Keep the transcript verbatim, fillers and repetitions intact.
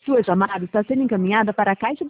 Sua chamada está sendo encaminhada para a caixa